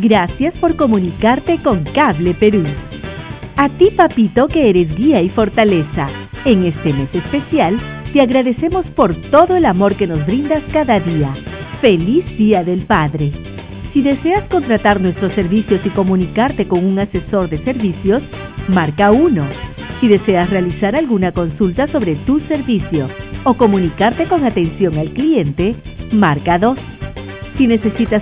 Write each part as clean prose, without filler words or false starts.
Gracias por comunicarte con Cable Perú. A ti, papito, que eres guía y fortaleza. En este mes especial, te agradecemos por todo el amor que nos brindas cada día. ¡Feliz Día del Padre! Si deseas contratar nuestros servicios y comunicarte con un asesor de servicios, marca 1. Si deseas realizar alguna consulta sobre tu servicio o comunicarte con atención al cliente, marca 2. Si necesitas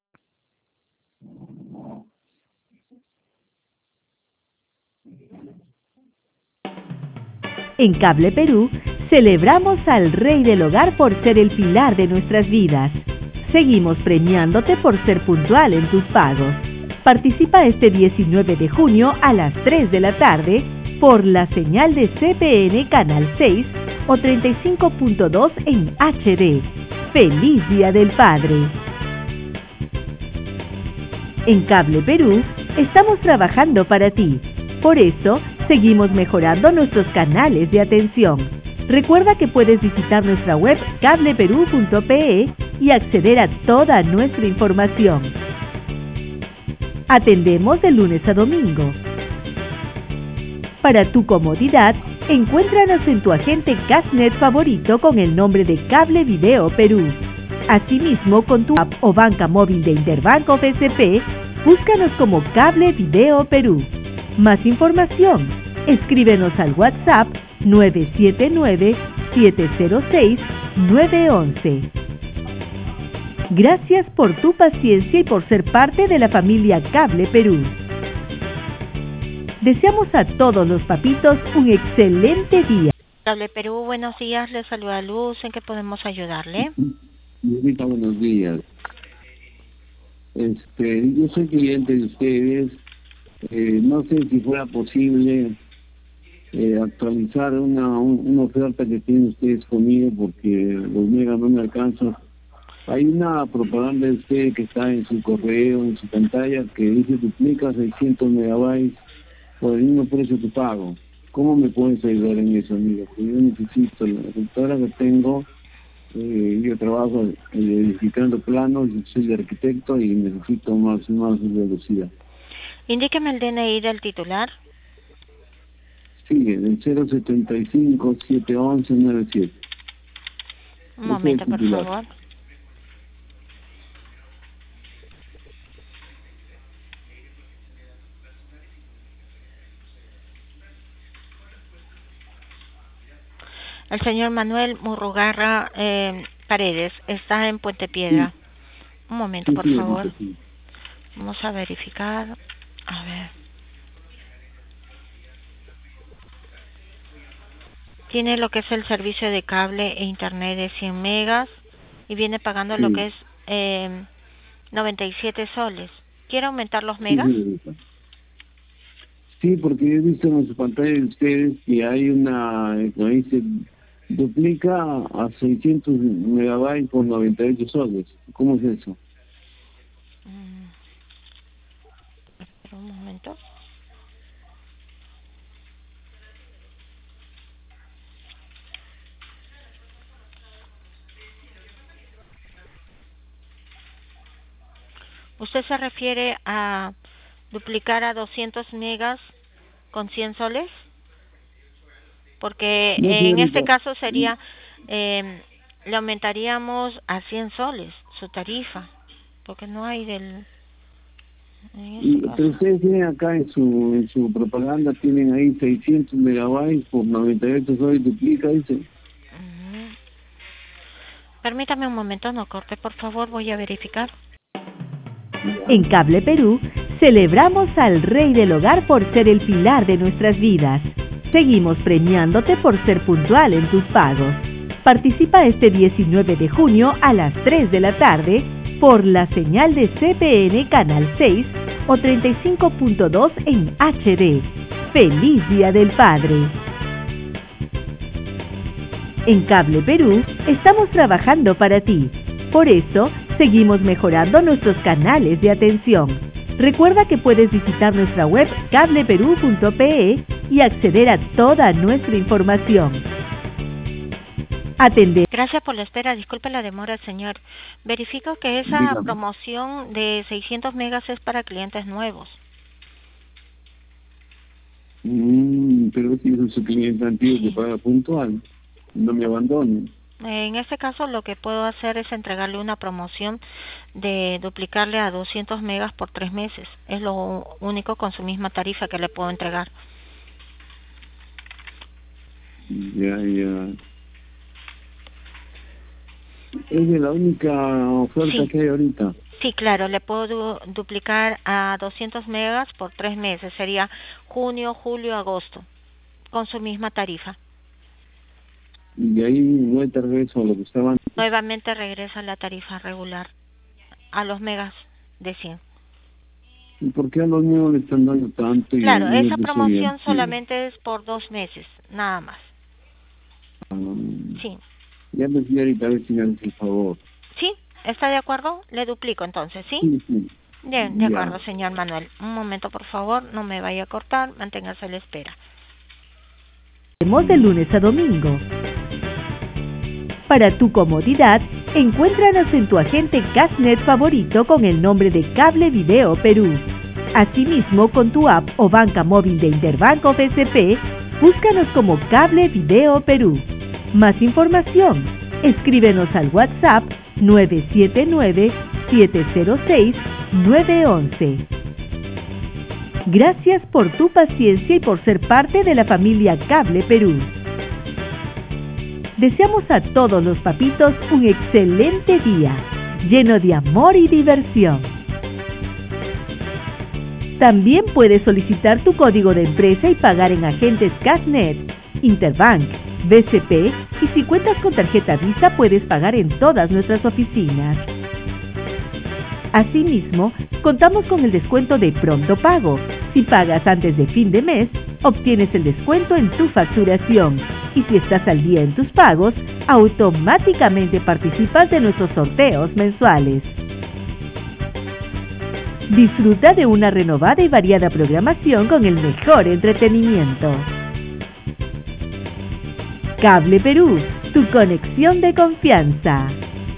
En Cable Perú, celebramos al Rey del Hogar por ser el pilar de nuestras vidas. Seguimos premiándote por ser puntual en tus pagos. Participa este 19 de junio a las 3 de la tarde por la señal de CPN Canal 6 o 35.2 en HD. ¡Feliz Día del Padre! En Cable Perú, estamos trabajando para ti. Por eso, seguimos mejorando nuestros canales de atención. Recuerda que puedes visitar nuestra web cableperú.pe y acceder a toda nuestra información. Atendemos de lunes a domingo. Para tu comodidad, encuéntranos en tu agente Cashnet favorito con el nombre de Cable Video Perú. Asimismo, con tu app o banca móvil de Interbanco o FSP, búscanos como Cable Video Perú. Más información, escríbenos al WhatsApp 979-706-911. Gracias por tu paciencia y por ser parte de la familia Cable Perú. Deseamos a todos los papitos un excelente día. Cable Perú, buenos días, les saluda Luz, ¿en qué podemos ayudarle? Señorita, buenos días. Yo soy cliente de ustedes. No sé si fuera posible actualizar una oferta que tienen ustedes conmigo, porque los megas no me alcanzan. Hay una propaganda de usted que está en su correo, en su pantalla, que dice duplica 600 megabytes por el mismo precio que pago. ¿Cómo me puedes ayudar en eso, amigo? Porque yo necesito la computadora que tengo. Yo trabajo edificando planos, soy arquitecto y necesito más velocidad. Indíqueme el DNI del titular. Sí, del 075-711-97. Un momento, por favor. El señor Manuel Murrugarra Paredes está en Puente Piedra. Sí. Un momento, por favor. Sí. Vamos a verificar. A ver. Tiene lo que es el servicio de cable e internet de 100 megas y viene pagando lo que es 97 soles. ¿Quiere aumentar los megas? Sí, porque he visto en su pantalla de ustedes que hay como dice, duplica a 600 megabytes por 98 soles. ¿Cómo es eso? Espera un momento. ¿Usted se refiere a duplicar a 200 megas con 100 soles? Porque en este caso sería, le aumentaríamos a 100 soles su tarifa, porque no hay del... Pero ustedes tienen acá en su propaganda, tienen ahí 600 megabytes por 98 soles, duplica, dice. Permítame un momento, no corte, por favor, voy a verificar. En Cable Perú, celebramos al Rey del Hogar por ser el pilar de nuestras vidas. Seguimos premiándote por ser puntual en tus pagos. Participa este 19 de junio a las 3 de la tarde por la señal de CPN Canal 6 o 35.2 en HD. ¡Feliz Día del Padre! En Cable Perú, estamos trabajando para ti. Por eso, seguimos mejorando nuestros canales de atención. Recuerda que puedes visitar nuestra web cableperú.pe y acceder a toda nuestra información. Atender. Gracias por la espera. Disculpe la demora, señor. Verifico que esa Dígame. promoción de 600 megas es para clientes nuevos. Pero si es su cliente antiguo que paga puntual, no me abandone. En este caso, lo que puedo hacer es entregarle una promoción de duplicarle a 200 megas por 3 meses. Es lo único con su misma tarifa que le puedo entregar. Ya. Es de la única oferta Sí. que hay ahorita. Sí, claro, le puedo duplicar a 200 megas por 3 meses. Sería junio, julio, agosto, con su misma tarifa. Y de ahí no hay regreso a lo que estaba antes. Nuevamente regresa la tarifa regular a los megas de 100. ¿Y por qué a los niños le están dando tanto? Y Claro, a los esa niños promoción sí. solamente es por 2 meses, nada más. Sí. Ya me fui ahorita a ver si me hace el favor. ¿Sí? ¿Está de acuerdo? Le duplico entonces, ¿sí? Sí. Bien, de acuerdo, señor Manuel. Un momento, por favor, no me vaya a cortar, manténgase a la espera. De lunes a domingo. Para tu comodidad, encuéntranos en tu agente Cashnet favorito con el nombre de Cable Video Perú. Asimismo, con tu app o banca móvil de Interbanco BCP, búscanos como Cable Video Perú. Más información, escríbenos al WhatsApp 979-706-911. Gracias por tu paciencia y por ser parte de la familia Cable Perú. Deseamos a todos los papitos un excelente día, lleno de amor y diversión. También puedes solicitar tu código de empresa y pagar en agentes Cashnet, Interbank, BCP y si cuentas con tarjeta Visa puedes pagar en todas nuestras oficinas. Asimismo, contamos con el descuento de Pronto Pago. Si pagas antes de fin de mes, obtienes el descuento en tu facturación. Y si estás al día en tus pagos, automáticamente participas de nuestros sorteos mensuales. Disfruta de una renovada y variada programación con el mejor entretenimiento. Cable Perú, tu conexión de confianza.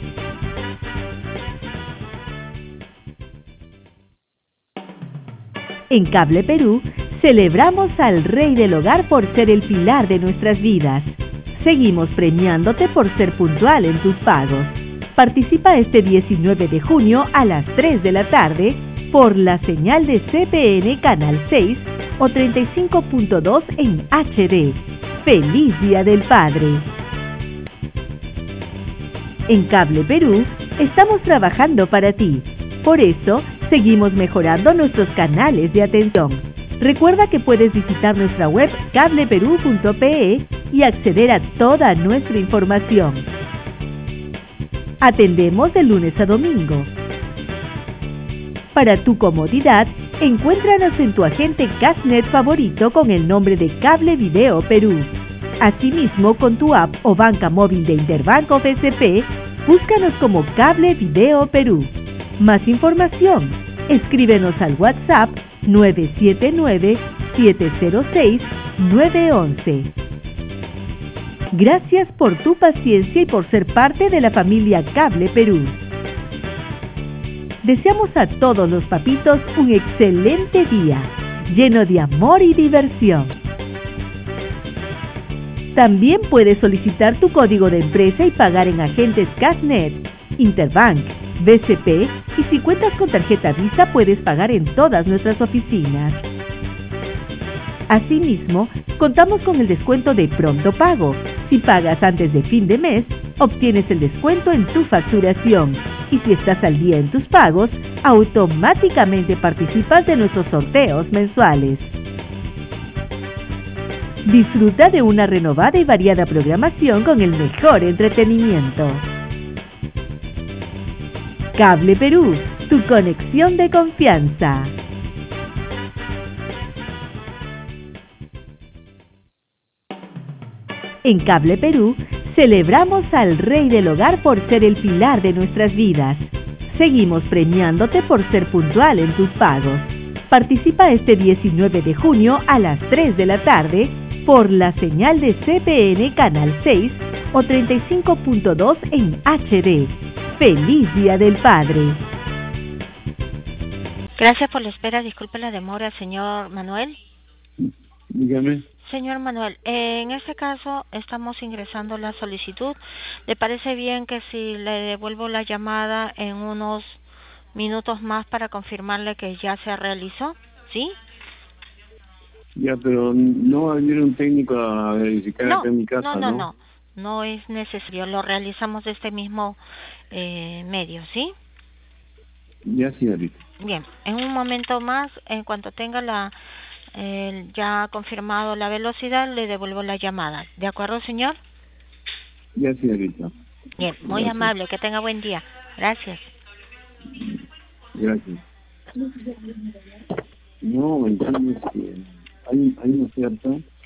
En Cable Perú, celebramos al Rey del Hogar por ser el pilar de nuestras vidas. Seguimos premiándote por ser puntual en tus pagos. Participa este 19 de junio a las 3 de la tarde por la señal de CPN Canal 6 o 35.2 en HD. ¡Feliz Día del Padre! En Cable Perú, estamos trabajando para ti. Por eso, seguimos mejorando nuestros canales de atención. Recuerda que puedes visitar nuestra web cableperú.pe y acceder a toda nuestra información. Atendemos de lunes a domingo. Para tu comodidad, encuéntranos en tu agente Cashnet favorito con el nombre de Cable Video Perú. Asimismo, con tu app o banca móvil de Interbanco BCP, búscanos como Cable Video Perú. Más información, escríbenos al WhatsApp 979-706-911. Gracias por tu paciencia y por ser parte de la familia Cable Perú. Deseamos a todos los papitos un excelente día, lleno de amor y diversión. También puedes solicitar tu código de empresa y pagar en agentes Cashnet, Interbank, BCP y si cuentas con tarjeta Visa puedes pagar en todas nuestras oficinas. Asimismo, contamos con el descuento de Pronto Pago. Si pagas antes de fin de mes, obtienes el descuento en tu facturación. Y si estás al día en tus pagos, automáticamente participas de nuestros sorteos mensuales. Disfruta de una renovada y variada programación con el mejor entretenimiento. Cable Perú, tu conexión de confianza. En Cable Perú, celebramos al Rey del Hogar por ser el pilar de nuestras vidas. Seguimos premiándote por ser puntual en tus pagos. Participa este 19 de junio a las 3 de la tarde por la señal de CPN Canal 6 o 35.2 en HD. ¡Feliz Día del Padre! Gracias por la espera. Disculpe la demora, señor Manuel. Dígame. Señor Manuel, en este caso estamos ingresando la solicitud. ¿Le parece bien que si le devuelvo la llamada en unos minutos más para confirmarle que ya se realizó? ¿Sí? Ya, pero no va a venir un técnico a verificar acá en mi casa, ¿no? No es necesario. Lo realizamos de este mismo medio, ¿sí? Ya, señorita. Bien, en un momento más, en cuanto tenga ya confirmado la velocidad, le devuelvo la llamada. ¿De acuerdo, señor? Ya, señorita. Bien, muy Gracias. amable. Que tenga buen día. Gracias. Gracias. No, ¿me entiendes? Que hay una oferta